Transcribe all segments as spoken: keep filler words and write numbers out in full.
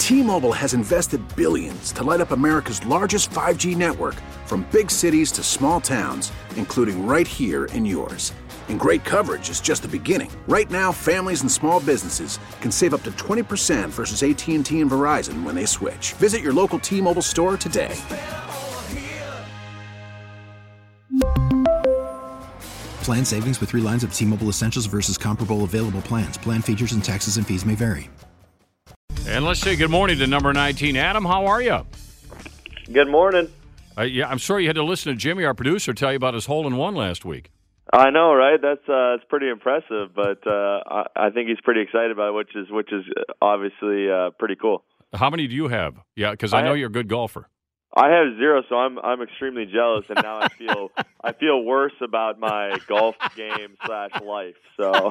T-Mobile has invested billions to light up America's largest five G network, from big cities to small towns, including right here in yours. And great coverage is just the beginning. Right now, families and small businesses can save up to twenty percent versus A T and T and Verizon when they switch. Visit your local T-Mobile store today. Plan savings with three lines of T-Mobile Essentials versus comparable available plans. Plan features and taxes and fees may vary. And let's say good morning to number nineteen. Adam, how are you? Good morning. Uh, yeah, I'm sorry you had to listen to Jimmy, our producer, tell you about his hole-in-one last week. I know, right? That's uh, that's pretty impressive, but uh, I, I think he's pretty excited about it, which is which is obviously uh, pretty cool. How many do you have? Yeah, because I, I know have, you're a good golfer. I have zero, so I'm I'm extremely jealous, and now I feel I feel worse about my golf game slash life. So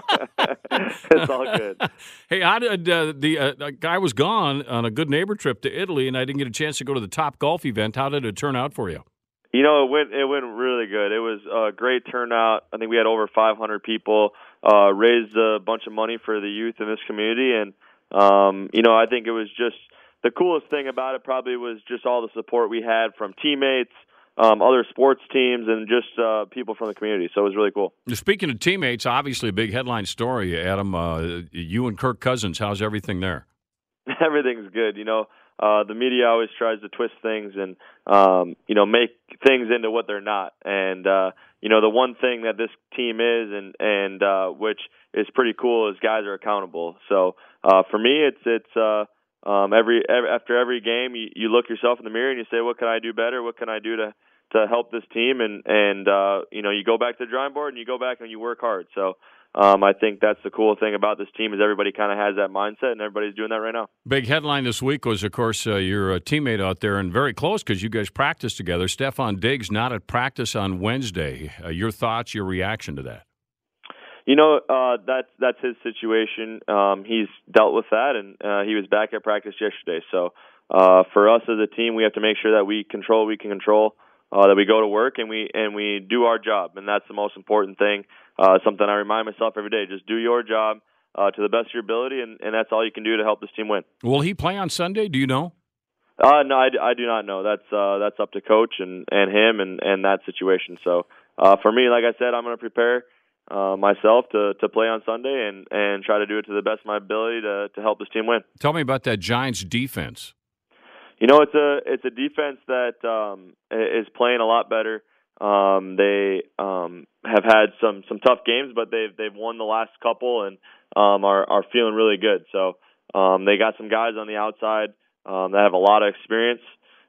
it's all good. Hey, how did uh, the uh, guy was gone on a good neighbor trip to Italy, and I didn't get a chance to go to the Top Golf event. How did it turn out for you? You know, it went it went really good. It was a great turnout. I think we had over five hundred people. Uh, raised a bunch of money for the youth in this community, and um, you know, I think it was just. The coolest thing about it probably was just all the support we had from teammates, um, other sports teams, and just uh, people from the community. So it was really cool. Speaking of teammates, obviously a big headline story, Adam. Uh, you and Kirk Cousins, how's everything there? Everything's good. You know, uh, the media always tries to twist things and, um, you know, make things into what they're not. And, uh, you know, the one thing that this team is and, and uh, which is pretty cool is guys are accountable. So uh, for me, it's it's uh, – Um, every, every after every game, you, you look yourself in the mirror and you say, "What can I do better? What can I do to to help this team?" And and uh, you know, you go back to the drawing board and you go back and you work hard. So um, I think that's the cool thing about this team is everybody kind of has that mindset, and everybody's doing that right now. Big headline this week was, of course, uh, your uh, teammate out there and very close because you guys practice together. Stefon Diggs not at practice on Wednesday. Uh, your thoughts, your reaction to that? You know, uh, that's that's his situation. Um, he's dealt with that, and uh, he was back at practice yesterday. So uh, for us as a team, we have to make sure that we control what we can control, uh, that we go to work and we and we do our job, and that's the most important thing. Uh, something I remind myself every day: just do your job uh, to the best of your ability, and, and that's all you can do to help this team win. Will he play on Sunday? Do you know? Uh, no, I, I do not know. That's uh, that's up to coach and, and him and, and that situation. So uh, for me, like I said, I'm going to prepare. Uh, myself to, to play on Sunday and, and try to do it to the best of my ability to, to help this team win. Tell me about that Giants defense. You know, it's a it's a defense that um, is playing a lot better. Um, they um, have had some, some tough games, but they've they've won the last couple and um, are are feeling really good. So um, they got some guys on the outside um, that have a lot of experience,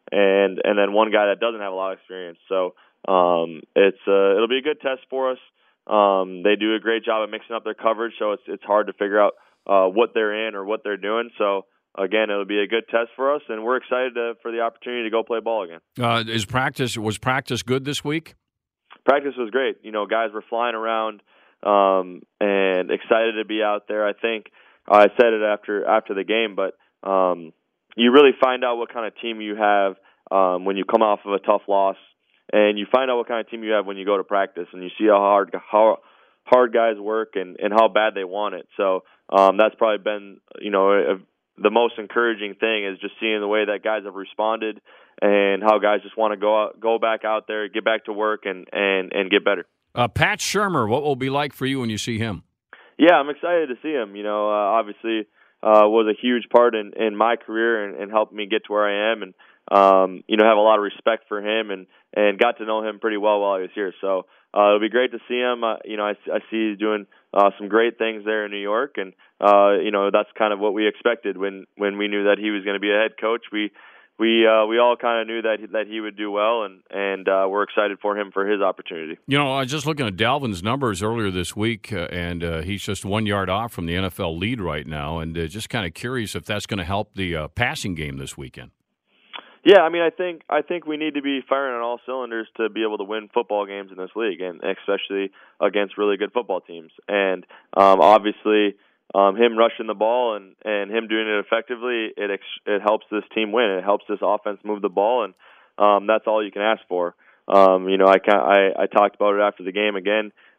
and and then one guy that doesn't have a lot of experience. So um, it's uh, it'll be a good test for us. Um, they do a great job of mixing up their coverage, so it's it's hard to figure out uh, what they're in or what they're doing. So, again, it'll be a good test for us, and we're excited to, for the opportunity to go play ball again. Uh, is practice was practice good this week? Practice was great. You know, guys were flying around um, and excited to be out there. I think I said it after after the game, but um, you really find out what kind of team you have um, when you come off of a tough loss. And you find out what kind of team you have when you go to practice, and you see how hard how hard guys work and, and how bad they want it. So um, that's probably been, you know, a, the most encouraging thing is just seeing the way that guys have responded and how guys just want to go out, go back out there, get back to work, and and, and get better. Uh, Pat Shurmur, what will it be like for you when you see him? Yeah, I'm excited to see him. You know, uh, obviously uh, was a huge part in, in my career and, and helped me get to where I am, and um, you know, have a lot of respect for him and, and got to know him pretty well while he was here. So uh, it'll be great to see him. Uh, you know, I, I see he's doing uh, some great things there in New York, and uh, you know, that's kind of what we expected when, when we knew that he was going to be a head coach. We we uh, we all kind of knew that that he would do well, and and uh, we're excited for him for his opportunity. You know, I was just looking at Dalvin's numbers earlier this week, uh, and uh, he's just one yard off from the N F L lead right now, and uh, just kind of curious if that's going to help the uh, passing game this weekend. Yeah, I mean, I think I think we need to be firing on all cylinders to be able to win football games in this league, and especially against really good football teams. And um, obviously, um, him rushing the ball and, and him doing it effectively, it ex- it helps this team win. It helps this offense move the ball, and um, that's all you can ask for. Um, you know, I, I I talked about it after the game again.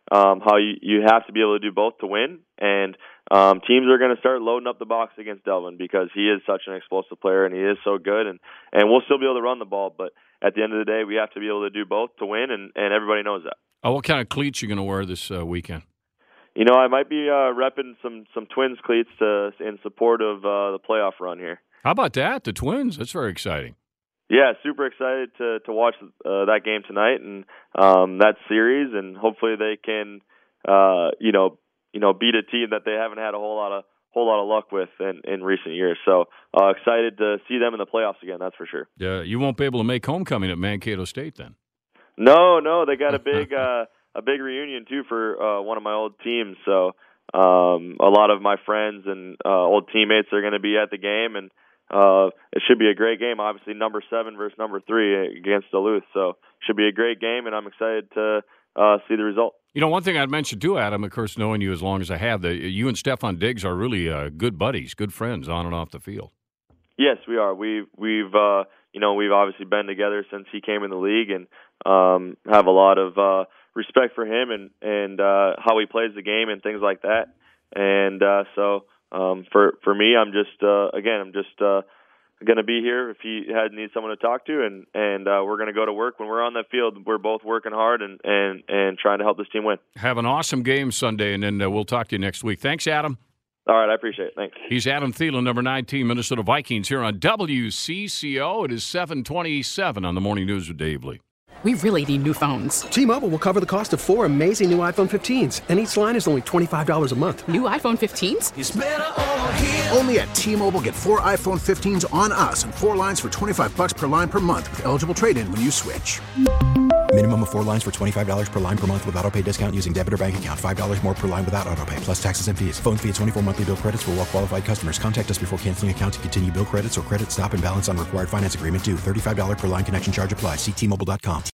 um, how you, you have to be able to do both to win. And um, teams are going to start loading up the box against Delvin because he is such an explosive player and he is so good. And, and we'll still be able to run the ball, but at the end of the day, we have to be able to do both to win, and, and everybody knows that. Oh, what kind of cleats are you going to wear this uh, weekend? You know, I might be uh, repping some, some Twins cleats to, in support of uh, the playoff run here. How about that? The Twins? That's very exciting. Yeah, super excited to to watch uh, that game tonight and um, that series, and hopefully they can, uh, you know, you know, beat a team that they haven't had a whole lot of whole lot of luck with in, in recent years. So uh, excited to see them in the playoffs again. That's for sure. Yeah, you won't be able to make homecoming at Mankato State then. No, no, they got a big uh, a big reunion too for uh, one of my old teams. So um, a lot of my friends and uh, old teammates are going to be at the game, and uh, it should be a great game. Obviously, number seven versus number three against Duluth, so should be a great game, and I'm excited to uh, see the result. You know, one thing I'd mention too, Adam, of course, knowing you as long as I have, that you and Stefan Diggs are really uh, good buddies, good friends on and off the field. Yes, we are. We've we've uh, you know we've obviously been together since he came in the league, and um, have a lot of uh, respect for him and and uh, how he plays the game and things like that. And uh, so um, for for me, I'm just uh, again, I'm just uh, going to be here if he had needs someone to talk to, and and uh, we're going to go to work when we're on that field. We're both working hard and and and trying to help this team win. Have an awesome game Sunday, and then uh, we'll talk to you next week. Thanks, Adam. All right, I appreciate it. Thanks. He's Adam Thielen, number nineteen, Minnesota Vikings, here on W C C O. It is seven twenty-seven on the Morning News with Dave Lee. We really need new phones. T-Mobile will cover the cost of four amazing new iPhone fifteens, and each line is only twenty-five dollars a month. New iPhone fifteens? It's better over here. Only at T-Mobile, get four iPhone fifteens on us and four lines for twenty-five dollars per line per month with eligible trade-in when you switch. Minimum of four lines for twenty-five dollars per line per month with autopay discount using debit or bank account. five dollars more per line without autopay, plus taxes and fees. Phone fee at twenty-four monthly bill credits for well-qualified customers. Contact us before canceling account to continue bill credits or credit stop and balance on required finance agreement due. thirty-five dollars per line connection charge applies. See T Mobile dot com.